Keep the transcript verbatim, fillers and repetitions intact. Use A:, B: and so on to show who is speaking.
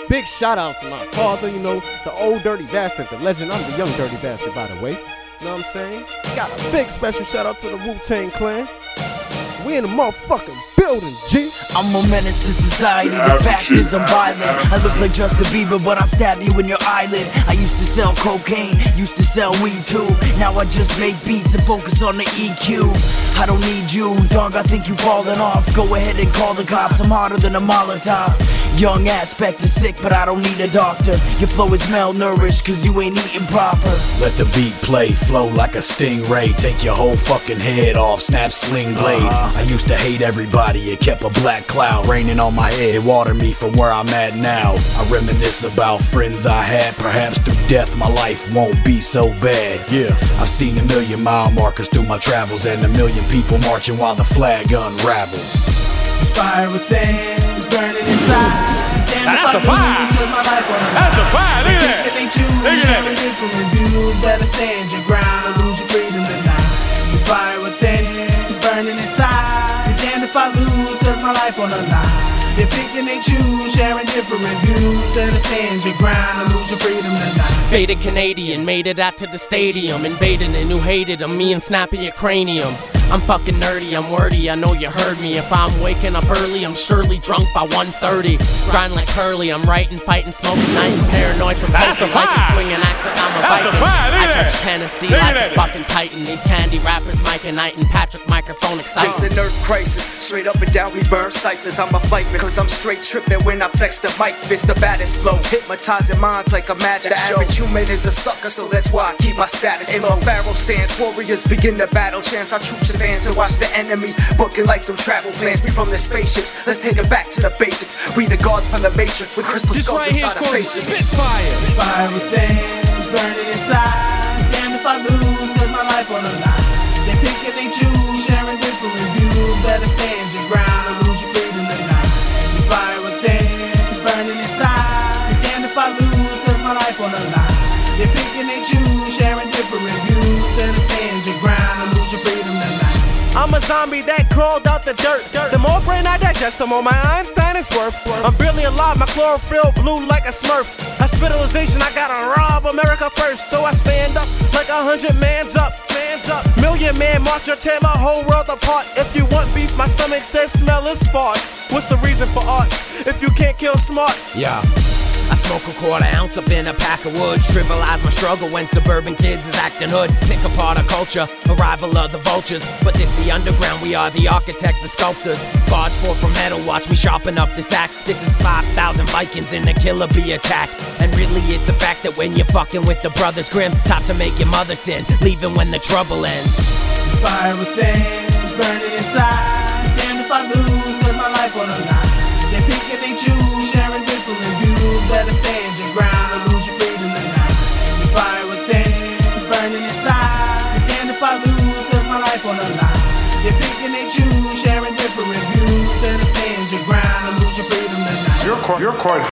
A: big shout out to my father, you know, the old dirty bastard, the legend. I'm the young dirty bastard, by the way. You know what I'm saying? Got a big special shout out to the Wu-Tang Clan. We in the motherfucking building, G.
B: I'm a menace to society, the fact is I'm violent. I look like Justin Bieber, but I stab you in your eyelid. I used to sell cocaine, used to sell weed too. Now I just make beats and focus on the E Q. I don't need you, dog, I think you've fallen off. Go ahead and call the cops, I'm harder than a Molotov. Young aspect is sick, but I don't need a doctor. Your flow is malnourished, cause you ain't eating proper.
C: Let the beat play, flow like a stingray. Take your whole fucking head off, snap sling blade. uh-huh. I used to hate everybody, it kept a black cloud raining on my head. It watered me from where I'm at now. I reminisce about friends I had. Perhaps through death my life won't be so bad. Yeah, I've seen a million mile markers through my travels, and a million people marching while the flag unravels.
D: This fire within is burning inside.
E: That's the fire. That's the fire. Look at that.
D: If they choose, sharing different views, better stand your ground or lose your freedom tonight. This fire within is burning inside. Damn if I lose, cause my life on the line. They pick and they choose, sharing different views, better stand your ground or lose your freedom tonight.
F: Faded Canadian, made it out to the stadium, invaded and who hated him, me and Snappy at Cranium. I'm fucking nerdy, I'm wordy, I know you heard me. If I'm waking up early, I'm surely drunk by one thirty. Grind like Curly, I'm writing, fighting, smoking night, and paranoid from poster liking, swinging axe like I'm a Viking. I touch Tennessee like a fucking Titan. These candy rappers, Mike and Knight and Patrick, microphone exciting.
G: It's an earth crisis, straight up and down we burn ciphers. I'm a fight because I'm straight tripping when I flex the mic fist, the baddest flow, hypnotizing minds like a magic show. The average human is a sucker, so that's why I keep my status low. In my pharaoh stance, warriors begin the battle chance. Our troops advance and watch the enemies booking like some travel plans. We from the spaceships, let's take it back to the basics. We the gods from the matrix with crystal skulls
E: right
G: inside our faces.
E: Spitfire.
D: This fire within is burning inside. Damn if I lose, cause my life on the line. They pick and they choose, sharing different views, better stand your ground or lose your freedom tonight. This fire within is burning inside. Damn if I lose, cause my life on the line. They pick and they choose, sharing different views, better stand your ground or lose your freedom tonight.
A: I'm a zombie that crawled out the dirt. The more brain I digest, the more my Einstein is worth. I'm barely alive, my chlorophyll blue like a smurf. Hospitalization, I gotta rob America first. So I stand up like a hundred mans up, mans up. Million man march or tear the whole world apart. If you want beef, my stomach says smell is fart. What's the reason for art if you can't kill smart?
F: Yeah. I smoke a quarter ounce up in a pack of wood. Trivialize my struggle when suburban kids is acting hood. Pick apart our culture, arrival of the vultures. But this the underground, we are the architects, the sculptors. Barge forth from metal, watch me sharpen up this axe. This is five thousand Vikings in the killer bee attack. And really it's a fact that when you're fucking with the brothers grim, top to make your mother sin, leaving when the trouble ends.
D: This fire within is burning inside. Damn if I lose, cause my life on the line. They pick and they choose, sharing different views, better stand your ground or lose your freedom tonight. This fire within is burning inside. Damn if I lose, cause my life on the line. They pick and they choose, sharing different views, better stand your ground or lose your freedom tonight.
E: You're quite, you're quite